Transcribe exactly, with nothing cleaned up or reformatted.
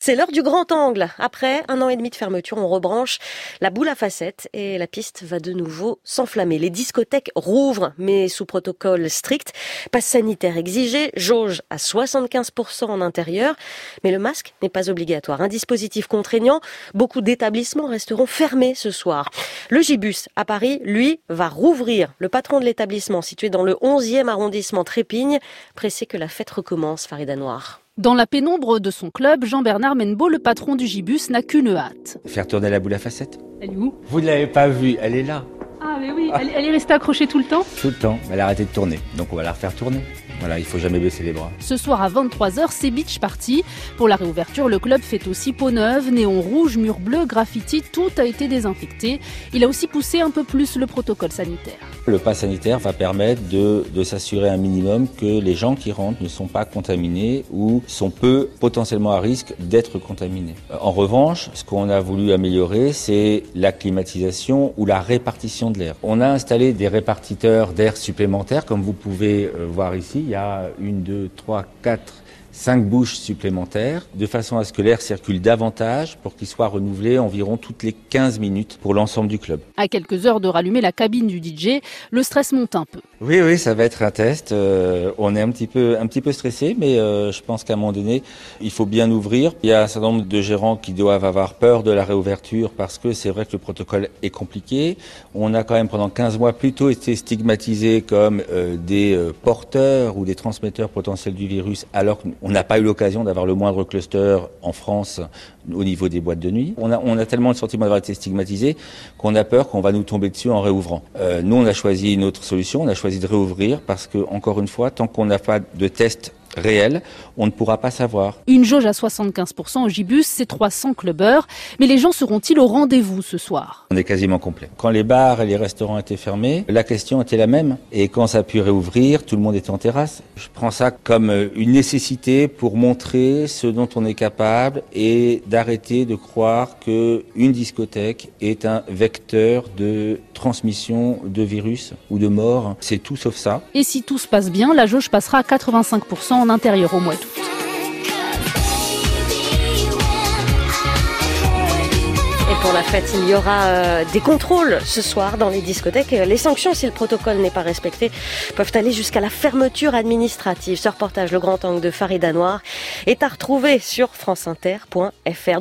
C'est l'heure du grand angle. Après un an et demi de fermeture, on rebranche la boule à facettes et la piste va de nouveau s'enflammer. Les discothèques rouvrent, mais sous protocole strict. Passe sanitaire exigé, jauge à soixante-quinze pour cent en intérieur. Mais le masque n'est pas obligatoire. Un dispositif contraignant. Beaucoup d'établissements resteront fermés ce soir. Le Gibus à Paris, lui, va rouvrir. Le patron de l'établissement, situé dans le onzième arrondissement Trépigne, pressé que la fête recommence, Farida Noir. Dans la pénombre de son club, Jean-Bernard Mennebeau, le patron du Gibus, n'a qu'une hâte. Faire tourner la boule à facettes. Elle est où ? Vous ne l'avez pas vue, elle est là. Ah mais oui, elle, elle est restée accrochée tout le temps ? Tout le temps, elle a arrêté de tourner, donc on va la refaire tourner. Voilà, il faut jamais baisser les bras. Ce soir à vingt-trois heures, c'est beach party. Pour la réouverture, le club fait aussi peau neuve, néon rouge, mur bleu, graffiti, tout a été désinfecté. Il a aussi poussé un peu plus le protocole sanitaire. Le pass sanitaire va permettre de, de s'assurer un minimum que les gens qui rentrent ne sont pas contaminés ou sont peu potentiellement à risque d'être contaminés. En revanche, ce qu'on a voulu améliorer, c'est la climatisation ou la répartition de l'air. On a installé des répartiteurs d'air supplémentaires, comme vous pouvez voir ici. Il y a une, deux, trois, quatre, cinq bouches supplémentaires, de façon à ce que l'air circule davantage pour qu'il soit renouvelé environ toutes les quinze minutes pour l'ensemble du club. À quelques heures de rallumer la cabine du D J, le stress monte un peu. Oui, oui, ça va être un test. Euh, on est un petit peu, un petit peu stressé, mais euh, je pense qu'à un moment donné, il faut bien ouvrir. Il y a un certain nombre de gérants qui doivent avoir peur de la réouverture parce que c'est vrai que le protocole est compliqué. On a quand même pendant quinze mois plutôt été stigmatisés comme euh, des euh, porteurs ou des transmetteurs potentiels du virus, alors qu'on n'a pas eu l'occasion d'avoir le moindre cluster en France au niveau des boîtes de nuit. On a, on a tellement le sentiment d'avoir été stigmatisés qu'on a peur qu'on va nous tomber dessus en réouvrant. Euh, nous, on a choisi une autre solution. On a choisi de réouvrir parce que, encore une fois, tant qu'on n'a pas de test réel, on ne pourra pas savoir. Une jauge à soixante-quinze pour cent au Gibus, c'est trois cents clubbers. Mais les gens seront-ils au rendez-vous ce soir ? On est quasiment complet. Quand les bars et les restaurants étaient fermés, la question était la même. Et quand ça a pu réouvrir, tout le monde était en terrasse. Je prends ça comme une nécessité pour montrer ce dont on est capable et d'arrêter de croire qu'une discothèque est un vecteur de transmission de virus ou de mort. C'est tout sauf ça. Et si tout se passe bien, la jauge passera à quatre-vingt-cinq pour cent en intérieur au mois d'août. Et pour la fête, il y aura euh, des contrôles ce soir dans les discothèques. Les sanctions, si le protocole n'est pas respecté, peuvent aller jusqu'à la fermeture administrative. Ce reportage, le grand angle de Farida Noir, est à retrouver sur franceinter point f r.